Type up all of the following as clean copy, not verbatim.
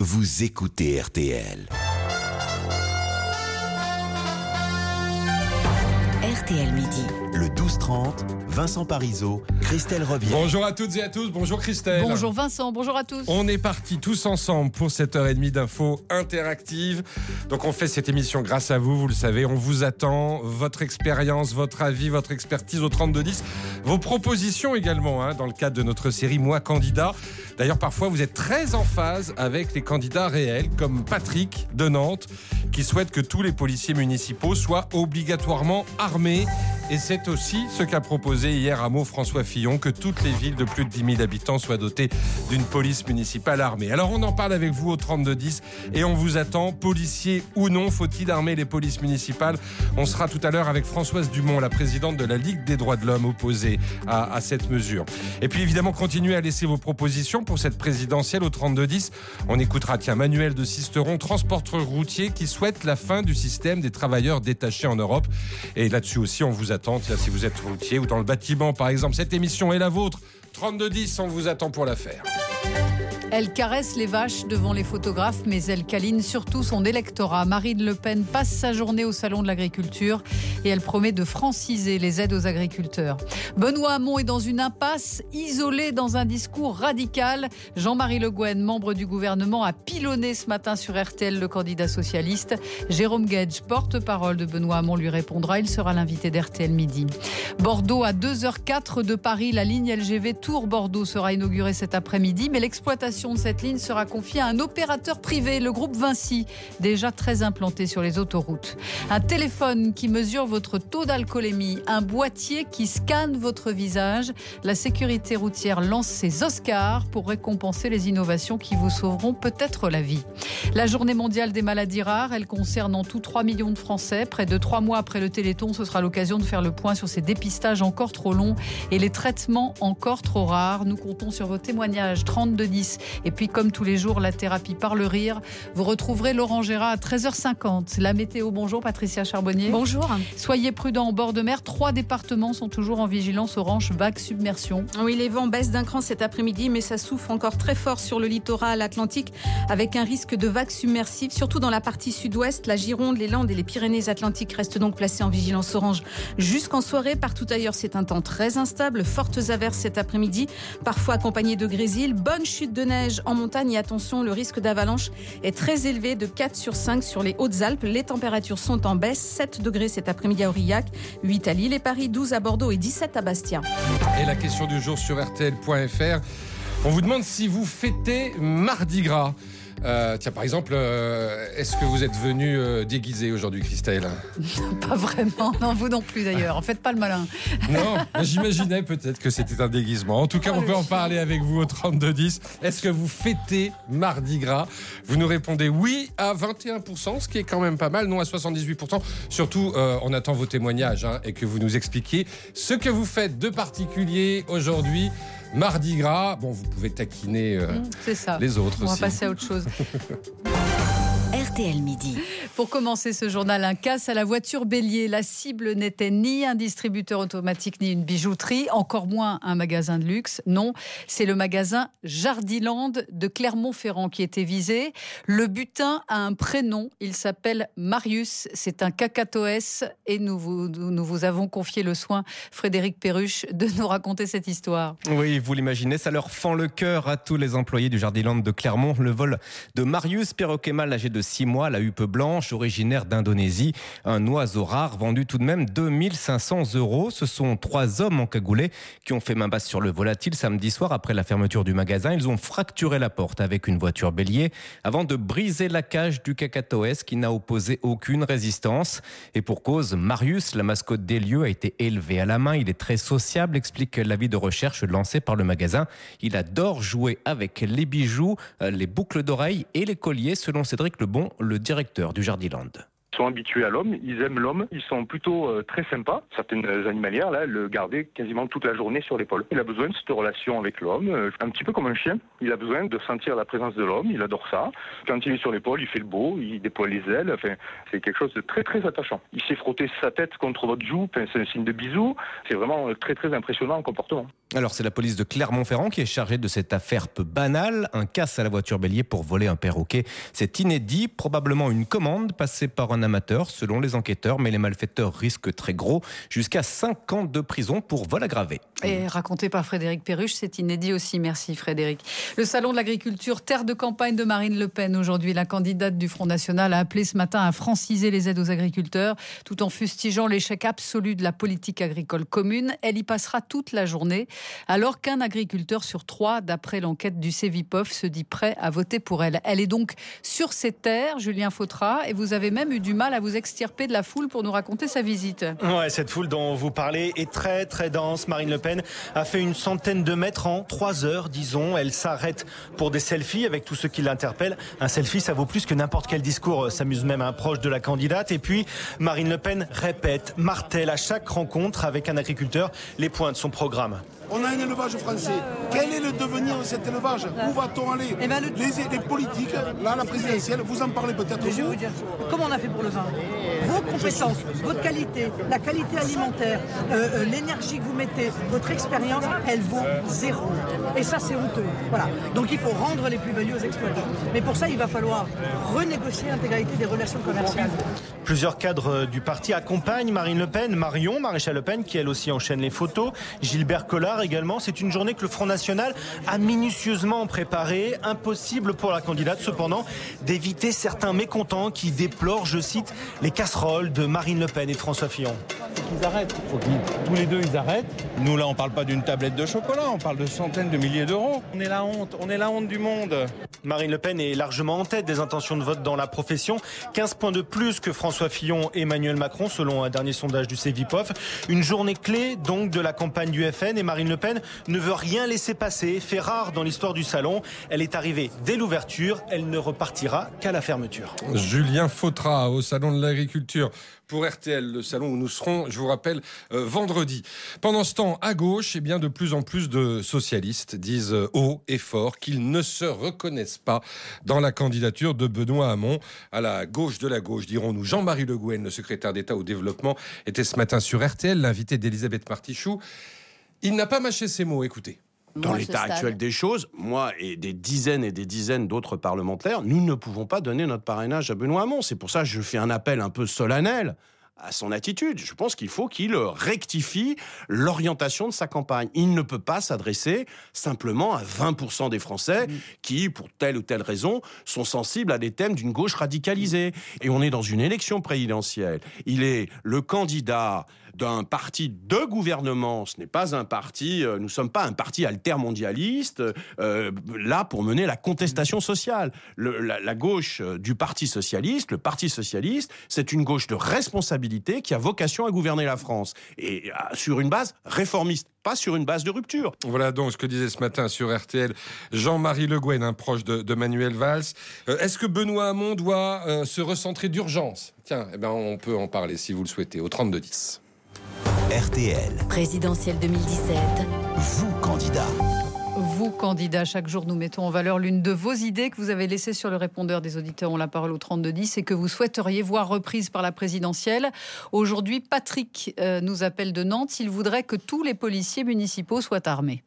vous écoutez RTL. RTL Midi. Le 12-30, Vincent Parisot, Christelle Revier. Bonjour à toutes et à tous, bonjour Christelle. Bonjour Vincent, bonjour à tous. On est partis tous ensemble pour cette heure et demie d'infos interactives. Donc on fait cette émission grâce à vous, vous le savez. On vous attend, votre expérience, votre avis, votre expertise au 3210. Vos propositions également, dans le cadre de notre série Moi Candidat. D'ailleurs, parfois, vous êtes très en phase avec les candidats réels, comme Patrick de Nantes, qui souhaite que tous les policiers municipaux soient obligatoirement armés. Et c'est aussi ce qu'a proposé hier à Meaux François Fillon, que toutes les villes de plus de 10 000 habitants soient dotées d'une police municipale armée. Alors on en parle avec vous au 3210 et on vous attend, policiers ou non, faut-il armer les polices municipales? On sera tout à l'heure avec Françoise Dumont, la présidente de la Ligue des droits de l'homme, opposée à cette mesure. Et puis évidemment, continuez à laisser vos propositions pour cette présidentielle au 3210. On écoutera, Manuel de Sisteron, transporteur routier, qui souhaite la fin du système des travailleurs détachés en Europe. Et là-dessus aussi, on vous attend, si vous êtes routier ou dans le bâtiment par exemple. Cette émission est la vôtre. 3210, on vous attend pour la faire. Elle caresse les vaches devant les photographes, mais elle câline surtout son électorat. Marine Le Pen passe sa journée au Salon de l'Agriculture et elle promet de franciser les aides aux agriculteurs. Benoît Hamon est dans une impasse, isolé dans un discours radical. Jean-Marie Le Guen, membre du gouvernement, a pilonné ce matin sur RTL le candidat socialiste. Jérôme Guedj, porte-parole de Benoît Hamon, lui répondra. Il sera l'invité d'RTL Midi. Bordeaux, à 2h04 de Paris, la ligne LGV Tours-Bordeaux sera inaugurée cet après-midi, mais l'exploitation de cette ligne sera confiée à un opérateur privé, le groupe Vinci, déjà très implanté sur les autoroutes. Un téléphone qui mesure votre taux d'alcoolémie, un boîtier qui scanne votre visage. La sécurité routière lance ses Oscars pour récompenser les innovations qui vous sauveront peut-être la vie. La journée mondiale des maladies rares, elle concerne en tout 3 millions de Français. Près de 3 mois après le Téléthon, ce sera l'occasion de faire le point sur ces dépistages encore trop longs et les traitements encore trop rares. Nous comptons sur vos témoignages 3210. Et puis, comme tous les jours, la thérapie par le rire. Vous retrouverez Laurent Gérard à 13h50. La météo, bonjour Patricia Charbonnier. Bonjour. Soyez prudents en bord de mer. 3 départements sont toujours en vigilance orange, vague submersion. Oui, les vents baissent d'un cran cet après-midi, mais ça souffle encore très fort sur le littoral atlantique, avec un risque de vagues submersives, surtout dans la partie sud-ouest. La Gironde, les Landes et les Pyrénées-Atlantiques restent donc placés en vigilance orange jusqu'en soirée. Partout ailleurs, c'est un temps très instable. Fortes averses cet après-midi, parfois accompagnées de grésil. Bonne chute de neige en montagne et attention, le risque d'avalanche est très élevé, de 4 sur 5 sur les Hautes-Alpes. Les températures sont en baisse, 7 degrés cet après-midi à Aurillac, 8 à Lille et Paris, 12 à Bordeaux et 17 à Bastia. Et la question du jour sur RTL.fr, on vous demande si vous fêtez Mardi Gras. Par exemple, est-ce que vous êtes venu déguisé aujourd'hui, Christelle? Pas vraiment, non, vous non plus d'ailleurs. En fait, pas le malin. Non, j'imaginais peut-être que c'était un déguisement. En tout cas, on peut en parler avec vous au 3210. Est-ce que vous fêtez Mardi Gras? Vous nous répondez oui à 21%, ce qui est quand même pas mal, non à 78%. Surtout, on attend vos témoignages et que vous nous expliquiez ce que vous faites de particulier aujourd'hui. Mardi Gras, bon, vous pouvez taquiner c'est ça. Les autres aussi. On va passer à autre chose. RTL Midi. Pour commencer ce journal, un casse à la voiture bélier. La cible n'était ni un distributeur automatique ni une bijouterie, encore moins un magasin de luxe. Non, c'est le magasin Jardiland de Clermont-Ferrand qui était visé. Le butin a un prénom, il s'appelle Marius. C'est un cacatoès et nous vous avons confié le soin, Frédéric Perruche, de nous raconter cette histoire. Oui, vous l'imaginez, ça leur fend le cœur à tous les employés du Jardiland de Clermont. Le vol de Marius, perroquet mâle âgé de 6 mois, la huppe blanche, originaire d'Indonésie. Un oiseau rare vendu tout de même 2500 €. Ce sont 3 hommes encagoulés qui ont fait main basse sur le volatile samedi soir après la fermeture du magasin. Ils ont fracturé la porte avec une voiture bélier avant de briser la cage du cacatoès qui n'a opposé aucune résistance. Et pour cause, Marius, la mascotte des lieux, a été élevé à la main. Il est très sociable, explique l'avis de recherche lancé par le magasin. Il adore jouer avec les bijoux, les boucles d'oreilles et les colliers, selon Cédric Lebon, le directeur du Jardiland. Ils sont habitués à l'homme, ils aiment l'homme, ils sont plutôt très sympas. Certaines animalières là, le gardaient quasiment toute la journée sur l'épaule. Il a besoin de cette relation avec l'homme, un petit peu comme un chien. Il a besoin de sentir la présence de l'homme, il adore ça. Quand il est sur l'épaule, il fait le beau, il déploie les ailes, enfin, c'est quelque chose de très très attachant. Il sait frotter sa tête contre votre joue, c'est un signe de bisou, c'est vraiment très très impressionnant en comportement. Alors c'est la police de Clermont-Ferrand qui est chargée de cette affaire peu banale. Un casse à la voiture bélier pour voler un perroquet. C'est inédit, probablement une commande passée par un amateur selon les enquêteurs. Mais les malfaiteurs risquent très gros, jusqu'à 5 ans de prison pour vol aggravé. Et raconté par Frédéric Perruche, c'est inédit aussi. Merci Frédéric. Le salon de l'agriculture, terre de campagne de Marine Le Pen. Aujourd'hui, la candidate du Front National a appelé ce matin à franciser les aides aux agriculteurs, tout en fustigeant l'échec absolu de la politique agricole commune. Elle y passera toute la journée, alors qu'un agriculteur sur 3, d'après l'enquête du Cevipof, se dit prêt à voter pour elle. Elle est donc sur ses terres, Julien Fautra, et vous avez même eu du mal à vous extirper de la foule pour nous raconter sa visite. Ouais, cette foule dont vous parlez est très très dense. Marine Le Pen a fait une centaine de mètres en 3 heures, disons. Elle s'arrête pour des selfies avec tous ceux qui l'interpellent. Un selfie, ça vaut plus que n'importe quel discours, s'amuse même un proche de la candidate. Et puis, Marine Le Pen répète, martèle à chaque rencontre avec un agriculteur les points de son programme. On a un élevage français. Quel est le devenir de cet élevage? Où va-t-on aller? Les politiques, là, la présidentielle, vous en parlez peut-être vous. Je vais vous dire, comment on a fait pour le vin? Vos compétences, votre qualité, la qualité alimentaire, l'énergie que vous mettez, votre expérience, elle vaut 0. Et ça, c'est honteux. Voilà. Donc il faut rendre les plus-values aux exploitants. Mais pour ça, il va falloir renégocier l'intégralité des relations commerciales. Plusieurs cadres du parti accompagnent Marine Le Pen. Marion, Maréchal Le Pen, qui elle aussi enchaîne les photos. Gilbert Collard également. C'est une journée que le Front National a minutieusement préparée. Impossible pour la candidate, cependant, d'éviter certains mécontents qui déplorent, je cite, les casseroles de Marine Le Pen et de François Fillon. Qu'ils arrêtent. Il faut qu'ils, tous les deux, ils arrêtent. Nous, là, on parle pas d'une tablette de chocolat, on parle de centaines de milliers d'euros. On est la honte du monde. Marine Le Pen est largement en tête des intentions de vote dans la profession. 15 points de plus que François Fillon et Emmanuel Macron, selon un dernier sondage du Cevipof. Une journée clé, donc, de la campagne du FN. Et Marine Le Pen ne veut rien laisser passer. Fait rare dans l'histoire du salon. Elle est arrivée dès l'ouverture. Elle ne repartira qu'à la fermeture. Julien Fautra au Salon de l'Agriculture pour RTL, le salon où nous serons, je vous rappelle, vendredi. Pendant ce temps, à gauche, de plus en plus de socialistes disent haut et fort qu'ils ne se reconnaissent pas dans la candidature de Benoît Hamon. À la gauche de la gauche, dirons-nous. Jean-Marie Le Guen, le secrétaire d'État au développement, était ce matin sur RTL, l'invité d'Elisabeth Martichoux. Il n'a pas mâché ses mots, écoutez. Dans l'état actuel des choses, moi et des dizaines d'autres parlementaires, nous ne pouvons pas donner notre parrainage à Benoît Hamon. C'est pour ça que je fais un appel un peu solennel à son attitude. Je pense qu'il faut qu'il rectifie l'orientation de sa campagne. Il ne peut pas s'adresser simplement à 20% des Français qui, pour telle ou telle raison, sont sensibles à des thèmes d'une gauche radicalisée. Et on est dans une élection présidentielle. Il est le candidat d'un parti de gouvernement. Ce n'est pas un parti, nous ne sommes pas un parti altermondialiste, là pour mener la contestation sociale. La gauche du Parti socialiste, le Parti socialiste, c'est une gauche de responsabilité qui a vocation à gouverner la France. Et sur une base réformiste, pas sur une base de rupture. Voilà donc ce que disait ce matin sur RTL Jean-Marie Le Guen, un proche de Manuel Valls. Est-ce que Benoît Hamon doit se recentrer d'urgence? Tiens, on peut en parler si vous le souhaitez, au 32-10. RTL. Présidentielle 2017. Vous, candidat. Vous, candidat, chaque jour nous mettons en valeur l'une de vos idées que vous avez laissées sur le répondeur des auditeurs ont la parole au 32-10 et que vous souhaiteriez voir reprise par la présidentielle. Aujourd'hui, Patrick nous appelle de Nantes. Il voudrait que tous les policiers municipaux soient armés.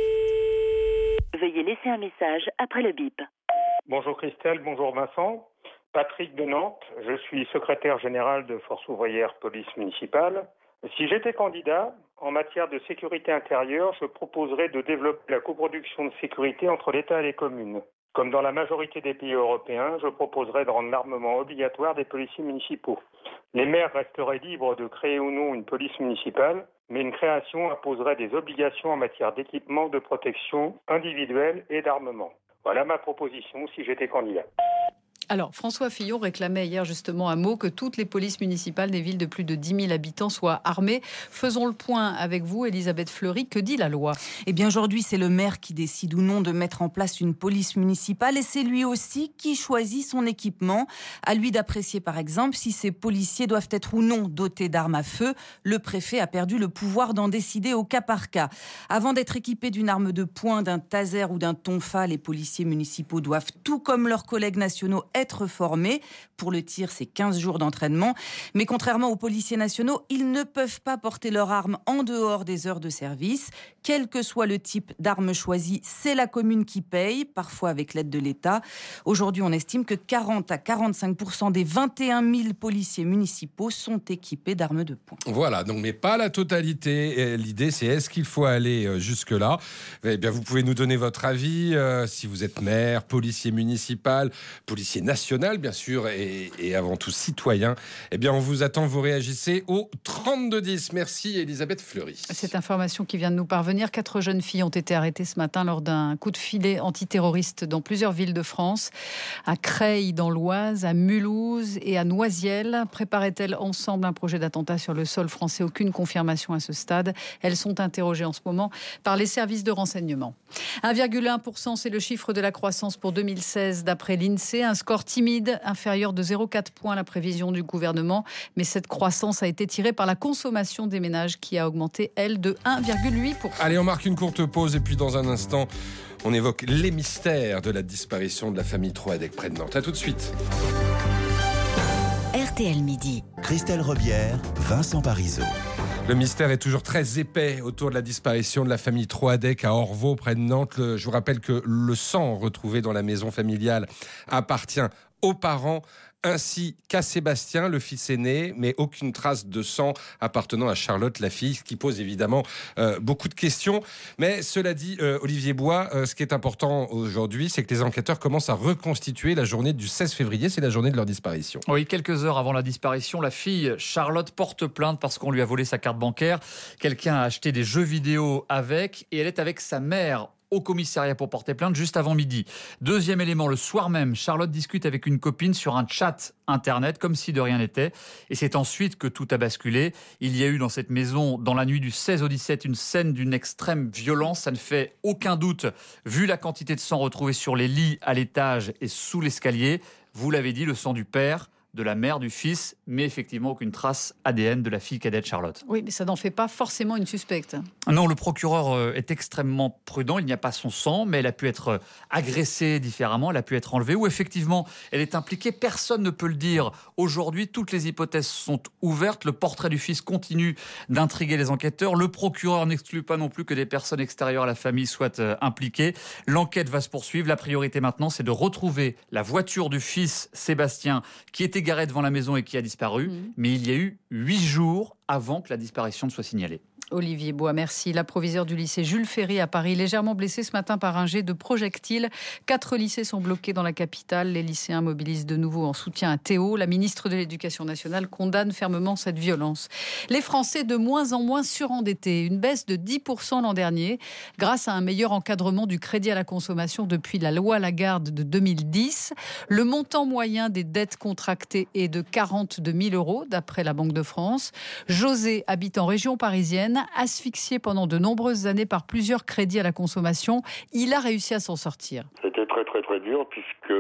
Veuillez laisser un message après le bip. Bonjour Christelle, bonjour Vincent. Patrick de Nantes, je suis secrétaire général de Force ouvrière police municipale. Si j'étais candidat, en matière de sécurité intérieure, je proposerais de développer la coproduction de sécurité entre l'État et les communes. Comme dans la majorité des pays européens, je proposerais de rendre l'armement obligatoire des policiers municipaux. Les maires resteraient libres de créer ou non une police municipale, mais une création imposerait des obligations en matière d'équipement, de protection individuelle et d'armement. Voilà ma proposition si j'étais candidat. Alors, François Fillon réclamait hier justement un mot que toutes les polices municipales des villes de plus de 10 000 habitants soient armées. Faisons le point avec vous, Elisabeth Fleury. Que dit la loi ? Eh bien, aujourd'hui, c'est le maire qui décide ou non de mettre en place une police municipale et c'est lui aussi qui choisit son équipement. À lui d'apprécier, par exemple, si ces policiers doivent être ou non dotés d'armes à feu. Le préfet a perdu le pouvoir d'en décider au cas par cas. Avant d'être équipés d'une arme de poing, d'un taser ou d'un tonfa, les policiers municipaux doivent, tout comme leurs collègues nationaux, être formés. Pour le tir, c'est 15 jours d'entraînement. Mais contrairement aux policiers nationaux, ils ne peuvent pas porter leur arme en dehors des heures de service. Quel que soit le type d'arme choisie, c'est la commune qui paye, parfois avec l'aide de l'État. Aujourd'hui, on estime que 40 à 45% des 21 000 policiers municipaux sont équipés d'armes de poing. Voilà, donc, mais pas la totalité. Et l'idée, c'est est-ce qu'il faut aller jusque-là ? Eh bien, vous pouvez nous donner votre avis, si vous êtes maire, policier municipal, policier national, bien sûr, et avant tout citoyen. Eh bien, on vous attend, vous réagissez au 3210. Merci Elisabeth Fleury. Cette information qui vient de nous parvenir, 4 jeunes filles ont été arrêtées ce matin lors d'un coup de filet antiterroriste dans plusieurs villes de France, à Creil dans l'Oise, à Mulhouse et à Noisiel. Préparaient-elles ensemble un projet d'attentat sur le sol français? Aucune confirmation à ce stade. Elles sont interrogées en ce moment par les services de renseignement. 1,1%, c'est le chiffre de la croissance pour 2016 d'après l'INSEE. Un score timide, inférieur de 0,4 points à la prévision du gouvernement. Mais cette croissance a été tirée par la consommation des ménages qui a augmenté, elle, de 1,8%. Allez, on marque une courte pause et puis dans un instant, on évoque les mystères de la disparition de la famille Troadec près de Nantes. À tout de suite. RTL Midi. Christelle Rebière, Vincent Parisot. Le mystère est toujours très épais autour de la disparition de la famille Troadec à Orvaux, près de Nantes. Je vous rappelle que le sang retrouvé dans la maison familiale appartient aux parents ainsi qu'à Sébastien, le fils aîné, mais aucune trace de sang appartenant à Charlotte, la fille, ce qui pose évidemment beaucoup de questions. Mais cela dit, Olivier Bois, ce qui est important aujourd'hui, c'est que les enquêteurs commencent à reconstituer la journée du 16 février, c'est la journée de leur disparition. Oui, quelques heures avant la disparition, la fille Charlotte porte plainte parce qu'on lui a volé sa carte bancaire. Quelqu'un a acheté des jeux vidéo avec, et elle est avec sa mère au commissariat pour porter plainte juste avant midi. Deuxième élément, le soir même, Charlotte discute avec une copine sur un chat internet, comme si de rien n'était. Et c'est ensuite que tout a basculé. Il y a eu dans cette maison, dans la nuit du 16 au 17, une scène d'une extrême violence. Ça ne fait aucun doute, vu la quantité de sang retrouvé sur les lits, à l'étage et sous l'escalier. Vous l'avez dit, le sang du père, de la mère, du fils, mais effectivement aucune trace ADN de la fille cadette Charlotte. Oui, mais ça n'en fait pas forcément une suspecte. Non, le procureur est extrêmement prudent. Il n'y a pas son sang, mais elle a pu être agressée différemment, elle a pu être enlevée, ou effectivement, elle est impliquée. Personne ne peut le dire. Aujourd'hui, toutes les hypothèses sont ouvertes. Le portrait du fils continue d'intriguer les enquêteurs. Le procureur n'exclut pas non plus que des personnes extérieures à la famille soient impliquées. L'enquête va se poursuivre. La priorité maintenant, c'est de retrouver la voiture du fils Sébastien, qui était garé devant la maison et qui a disparu. Mais il y a eu 8 jours avant que la disparition ne soit signalée. Olivier Bois, merci. La proviseure du lycée Jules Ferry à Paris, légèrement blessée ce matin par un jet de projectile. 4 lycées sont bloqués dans la capitale. Les lycéens mobilisent de nouveau en soutien à Théo. La ministre de l'Éducation nationale condamne fermement cette violence. Les Français de moins en moins surendettés. Une baisse de 10% l'an dernier grâce à un meilleur encadrement du crédit à la consommation depuis la loi Lagarde de 2010. Le montant moyen des dettes contractées est de 42 000 € d'après la Banque de France. José habite en région parisienne. Asphyxié pendant de nombreuses années par plusieurs crédits à la consommation, il a réussi à s'en sortir. C'était très dur puisque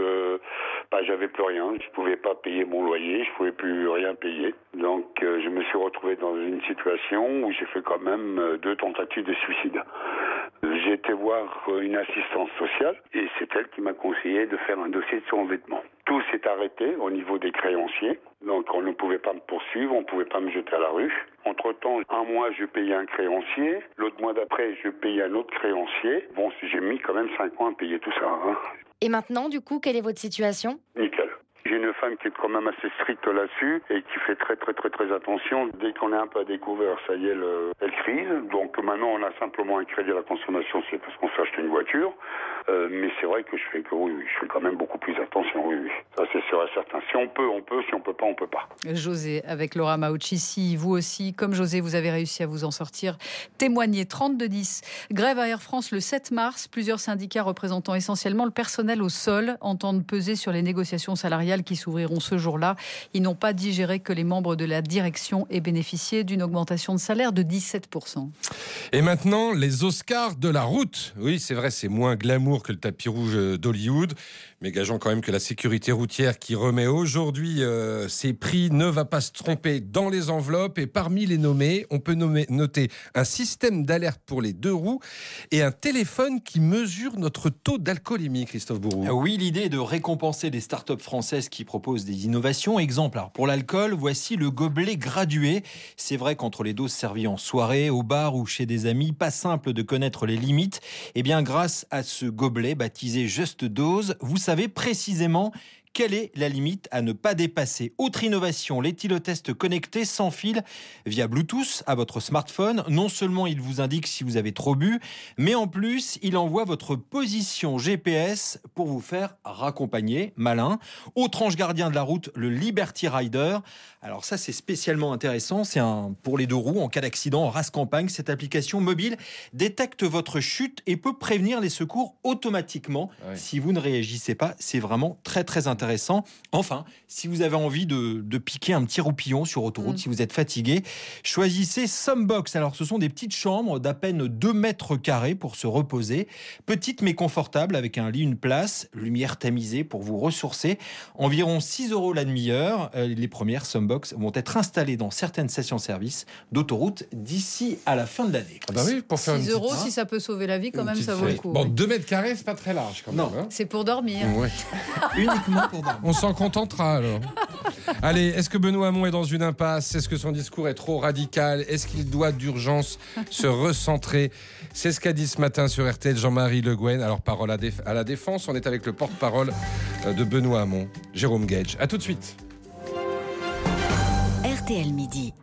j'avais plus rien, je pouvais pas payer mon loyer, je pouvais plus rien payer. Donc je me suis retrouvé dans une situation où j'ai fait quand même 2 tentatives de suicide. J'ai été voir une assistante sociale et c'est elle qui m'a conseillé de faire un dossier de surendettement. Tout s'est arrêté au niveau des créanciers, donc on ne pouvait pas me poursuivre, on ne pouvait pas me jeter à la rue. Entre-temps, un mois je payais un créancier, l'autre mois d'après je payais un autre créancier. Bon, j'ai mis quand même 5 mois à payer tout ça. Et maintenant, du coup, quelle est votre situation ? Nickel. J'ai une femme qui est quand même assez stricte là-dessus et qui fait très attention. Dès qu'on est un peu à découvert, ça y est, elle crise. Donc maintenant, on a simplement un crédit à la consommation, c'est parce qu'on fait acheter une voiture. Mais c'est vrai que je fais quand même beaucoup plus attention, oui. Ça, c'est sûr et certain. Si on peut, on peut. Si on peut pas, on peut pas. José, avec Laura Mauchissi, vous aussi, comme José, vous avez réussi à vous en sortir. Témoignez, 3210. Grève à Air France le 7 mars. Plusieurs syndicats représentant essentiellement le personnel au sol entendent peser sur les négociations salariales qui s'ouvriront ce jour-là. Ils n'ont pas digéré que les membres de la direction aient bénéficié d'une augmentation de salaire de 17%. Et maintenant, les Oscars de la route. Oui, c'est vrai, c'est moins glamour que le tapis rouge d'Hollywood, Mais gageons quand même que la sécurité routière qui remet aujourd'hui ses prix ne va pas se tromper dans les enveloppes. Et parmi les nommés, on peut noter un système d'alerte pour les 2 roues et un téléphone qui mesure notre taux d'alcoolémie, Christophe Bourou. Oui, l'idée est de récompenser des startups françaises qui proposent des innovations. Exemple, alors pour l'alcool, voici le gobelet gradué. C'est vrai qu'entre les doses servies en soirée, au bar ou chez des amis, pas simple de connaître les limites. Eh bien, grâce à ce gobelet baptisé Just Dose, vous savez précisément quelle est la limite à ne pas dépasser. Autre innovation, l'éthylotest connecté sans fil via Bluetooth à votre smartphone. Non seulement il vous indique si vous avez trop bu, mais en plus, il envoie votre position GPS pour vous faire raccompagner. Malin. Autre ange gardien de la route, le Liberty Rider. Alors ça, c'est spécialement intéressant. C'est pour les 2 roues en cas d'accident en race campagne. Cette application mobile détecte votre chute et peut prévenir les secours automatiquement si vous ne réagissez pas. C'est vraiment très très intéressant. Enfin, si vous avez envie de piquer un petit roupillon sur autoroute, si vous êtes fatigué, choisissez Somebox. Alors, ce sont des petites chambres d'à peine 2 mètres carrés pour se reposer. Petites mais confortables avec un lit, une place, lumière tamisée pour vous ressourcer. Environ 6 € la demi-heure. Les premières Somebox vont être installées dans certaines stations-service d'autoroute d'ici à la fin de l'année. Ah bah oui, pour faire 6 €, si ça peut sauver la vie, quand même, ça vaut le coup. Bon, 2 mètres carrés, c'est pas très large quand même. Non, c'est pour dormir. Ouais. Uniquement pour dormir. On s'en contentera alors. Allez, est-ce que Benoît Hamon est dans une impasse? Est-ce que son discours est trop radical? Est-ce qu'il doit d'urgence se recentrer? C'est ce qu'a dit ce matin sur RTL Jean-Marie Le Guen. Alors, parole à la défense, on est avec le porte-parole de Benoît Hamon, Jérôme Gage. A tout de suite. RTL Midi.